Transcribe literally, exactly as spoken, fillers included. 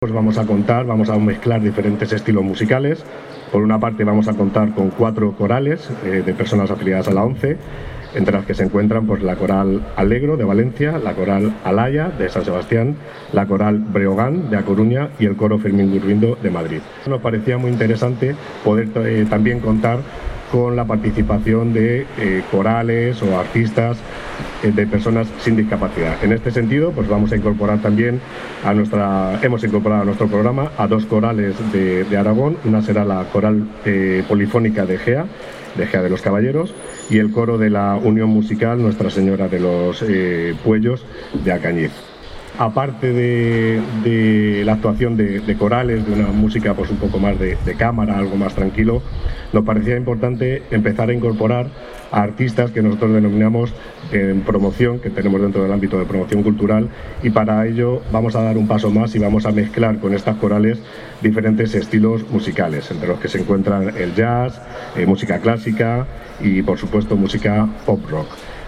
Pues vamos a contar, vamos a mezclar diferentes estilos musicales. Por una parte vamos a contar con cuatro corales eh, de personas afiliadas a la ONCE, entre las que se encuentran pues, la Coral Alegro de Valencia, la Coral Alaya de San Sebastián, la Coral Breogán de A Coruña y el Coro Fermín Gurbindo de Madrid. Nos parecía muy interesante poder eh, también contar con la participación de eh, corales o artistas eh, de personas sin discapacidad. En este sentido, pues vamos a incorporar también a nuestra, hemos incorporado a nuestro programa a dos corales de, de Aragón. Una será la Coral eh, Polifónica de Gea, de Gea de los Caballeros, y el coro de la Unión Musical Nuestra Señora de los eh, Puellos de Alcañiz. Aparte de, de la actuación de, de corales, de una música pues un poco más de, de cámara, algo más tranquilo, nos parecía importante empezar a incorporar a artistas que nosotros denominamos en promoción, que tenemos dentro del ámbito de promoción cultural, y para ello vamos a dar un paso más y vamos a mezclar con estas corales diferentes estilos musicales, entre los que se encuentran el jazz, eh, música clásica y por supuesto música pop rock.